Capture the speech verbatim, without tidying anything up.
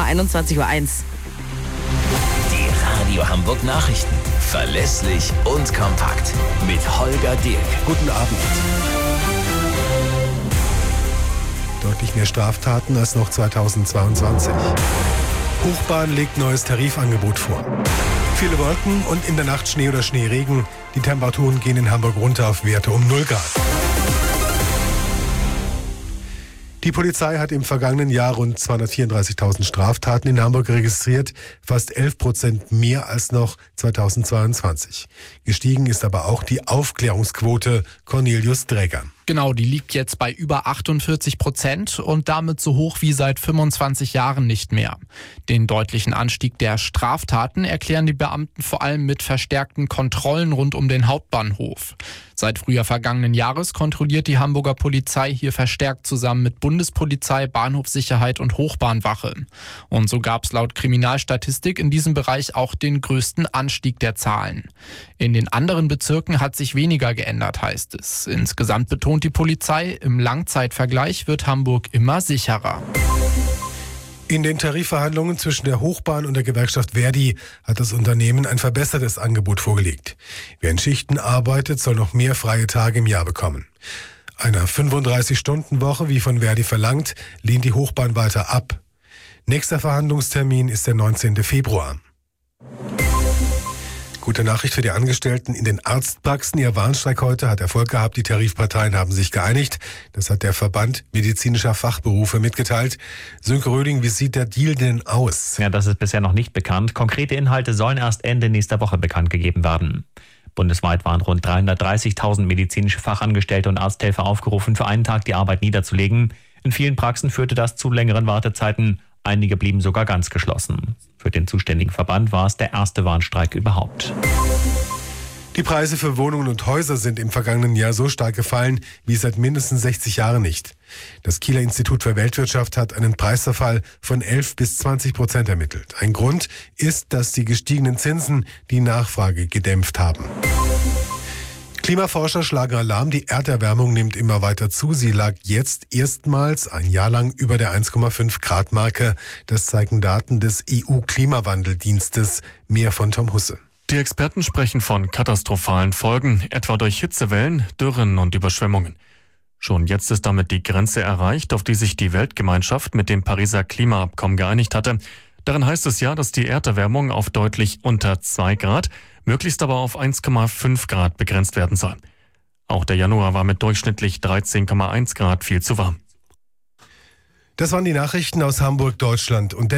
einundzwanzig Uhr eins. Die Radio Hamburg Nachrichten. Verlässlich und kompakt. Mit Holger Dirk. Guten Abend. Deutlich mehr Straftaten als noch zweitausendzweiundzwanzig. Hochbahn legt neues Tarifangebot vor. Viele Wolken und in der Nacht Schnee oder Schneeregen. Die Temperaturen gehen in Hamburg runter auf Werte um null Grad. Die Polizei hat im vergangenen Jahr rund zweihundertvierunddreißigtausend Straftaten in Hamburg registriert, fast elf Prozent mehr als noch zweitausendzweiundzwanzig. Gestiegen ist aber auch die Aufklärungsquote. Cornelius Dräger. Genau, die liegt jetzt bei über achtundvierzig Prozent und damit so hoch wie seit fünfundzwanzig Jahren nicht mehr. Den deutlichen Anstieg der Straftaten erklären die Beamten vor allem mit verstärkten Kontrollen rund um den Hauptbahnhof. Seit Frühjahr vergangenen Jahres kontrolliert die Hamburger Polizei hier verstärkt zusammen mit Bundespolizei, Bahnhofssicherheit und Hochbahnwache. Und so gab es laut Kriminalstatistik in diesem Bereich auch den größten Anstieg der Zahlen. In den anderen Bezirken hat sich weniger geändert, heißt es. Insgesamt betont die Polizei, im Langzeitvergleich wird Hamburg immer sicherer. In den Tarifverhandlungen zwischen der Hochbahn und der Gewerkschaft Verdi hat das Unternehmen ein verbessertes Angebot vorgelegt. Wer in Schichten arbeitet, soll noch mehr freie Tage im Jahr bekommen. Einer fünfunddreißig-Stunden-Woche, wie von Verdi verlangt, lehnt die Hochbahn weiter ab. Nächster Verhandlungstermin ist der neunzehnten Februar. Gute Nachricht für die Angestellten in den Arztpraxen. Ihr Warnstreik heute hat Erfolg gehabt. Die Tarifparteien haben sich geeinigt. Das hat der Verband medizinischer Fachberufe mitgeteilt. Sönke Röding, wie sieht der Deal denn aus? Ja, das ist bisher noch nicht bekannt. Konkrete Inhalte sollen erst Ende nächster Woche bekannt gegeben werden. Bundesweit waren rund dreihundertdreißigtausend medizinische Fachangestellte und Arzthelfer aufgerufen, für einen Tag die Arbeit niederzulegen. In vielen Praxen führte das zu längeren Wartezeiten. Einige blieben sogar ganz geschlossen. Für den zuständigen Verband war es der erste Warnstreik überhaupt. Die Preise für Wohnungen und Häuser sind im vergangenen Jahr so stark gefallen wie seit mindestens sechzig Jahren nicht. Das Kieler Institut für Weltwirtschaft hat einen Preisverfall von elf bis zwanzig Prozent ermittelt. Ein Grund ist, dass die gestiegenen Zinsen die Nachfrage gedämpft haben. Klimaforscher schlagen Alarm, die Erderwärmung nimmt immer weiter zu. Sie lag jetzt erstmals ein Jahr lang über der eins Komma fünf Grad Marke. Das zeigen Daten des E U-Klimawandeldienstes. Mehr von Tom Husse. Die Experten sprechen von katastrophalen Folgen, etwa durch Hitzewellen, Dürren und Überschwemmungen. Schon jetzt ist damit die Grenze erreicht, auf die sich die Weltgemeinschaft mit dem Pariser Klimaabkommen geeinigt hatte. Darin heißt es ja, dass die Erderwärmung auf deutlich unter zwei Grad, möglichst aber auf eins Komma fünf Grad begrenzt werden soll. Auch der Januar war mit durchschnittlich dreizehn Komma eins Grad viel zu warm. Das waren die Nachrichten aus Hamburg, Deutschland und der